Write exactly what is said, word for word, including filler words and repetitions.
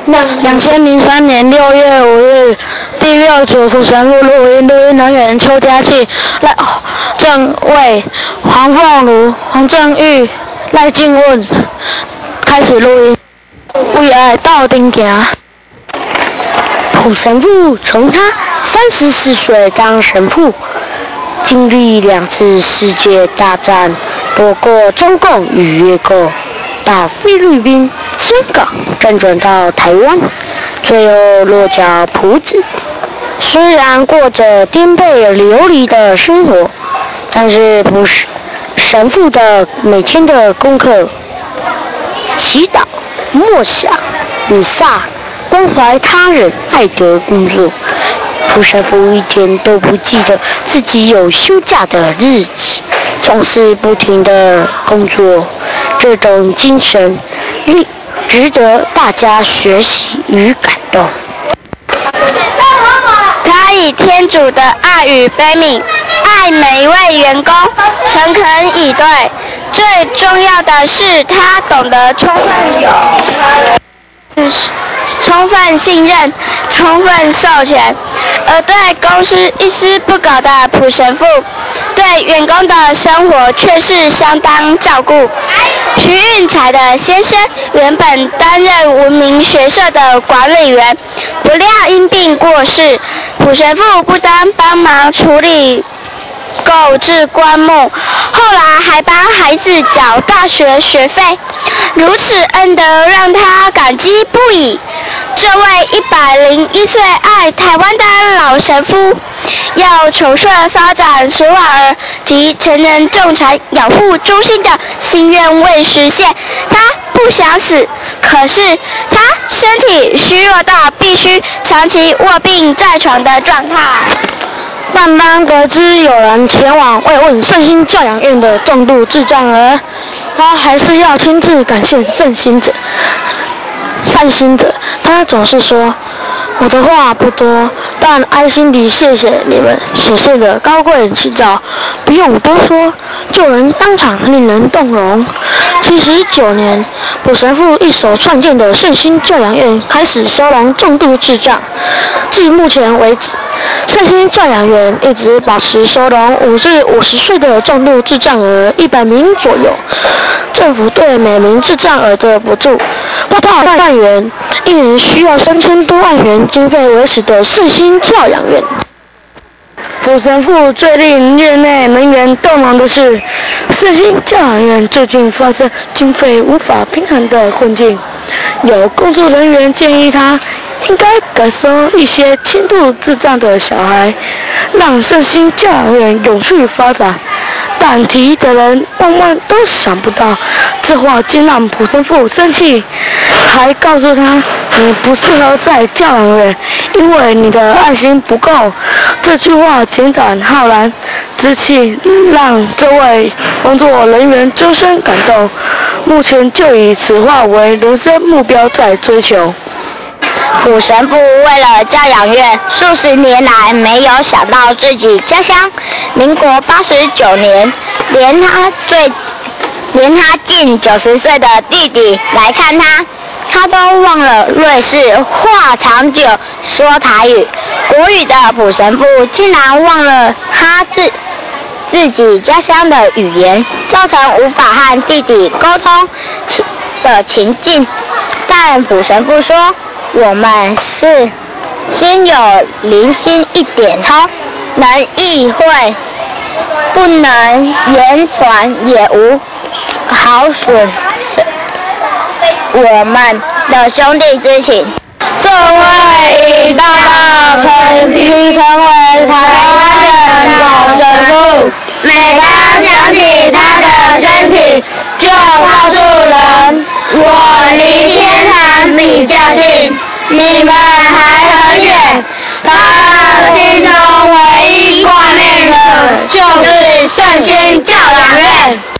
两千零三年六月五日，第六组普神父录音，录音人员邱家庆、赖正卫、黄凤如、黄正玉、赖静问开始录音。为爱到顶行。普神父从他三十四岁当神父，经历两次世界大战，躲过中共与越共，到菲律宾、香港，辗转到台湾，最后落脚埔子。虽然过着颠沛流离的生活，但是普神父的每天的功课、祈祷、默想、弥撒、关怀他人、爱德工作，普神父一天都不记得自己有休假的日子，总是不停的工作。这种精神力值得大家学习与感动。 他以天主的爱与悲悯爱每一位员工，诚恳以对。最重要的是，他懂得充分有充分信任、充分授权，而对公司一丝不苟的普神父，对员工的生活却是相当照顾。徐运才的先生原本担任文明学社的管理员，不料因病过世。普神父不单帮忙处理购置棺木，后来还帮孩子缴大学学费，如此恩德让他感激不已。这位一百零一岁爱台湾的老神父，要重顺发展水婉儿及成人仲裁养护中心的心愿未实现，他不想死，可是他身体虚弱到必须长期卧病在床的状态。 但当得知有人前往慰问圣心教养院的重度智障儿，他还是要亲自感谢圣心者、善心者。他总是说：“我的话不多，但爱心地谢谢你们所献的高贵祈祷，不用多说，就能当场令人动容。”七十九年，普神父一手创建的圣心教养院开始收容重度智障，至目前为止，圣心教养院一直保持收容五至五十岁的重度智障儿一百名左右。政府对每名智障儿的补助不到万元，一年需要三千多万元经费维持的圣心教养院。普神父最令院内人员动容的是，圣心教养院最近发生经费无法平衡的困境，有工作人员建议他应该改收一些轻度智障的小孩，让圣心教养院永续发展。但提议的人万万都想不到，这话竟让普神父生气，还告诉他：“你不适合在教养院，因为你的爱心不够。”这句话简短浩然之气，让这位工作人员周身感动。目前就以此话为人生目标在追求。 普神父为了教养院，数十年来没有想到自己家乡。民国八十九年，连他最连他近九十岁的弟弟来看他，他都忘了瑞士话长久说台语。国语的普神父竟然忘了他自自己家乡的语言，造成无法和弟弟沟通的情境。但普神父说，我们是心有灵犀一点通，能意会，不能言传，也无好损我们的兄弟之情。 这位已大到成已成为台湾人老神父， 每当想起他的身体，就告诉人，我离天堂比较近，你们还很远。他心中唯一挂念的就是圣心教养院。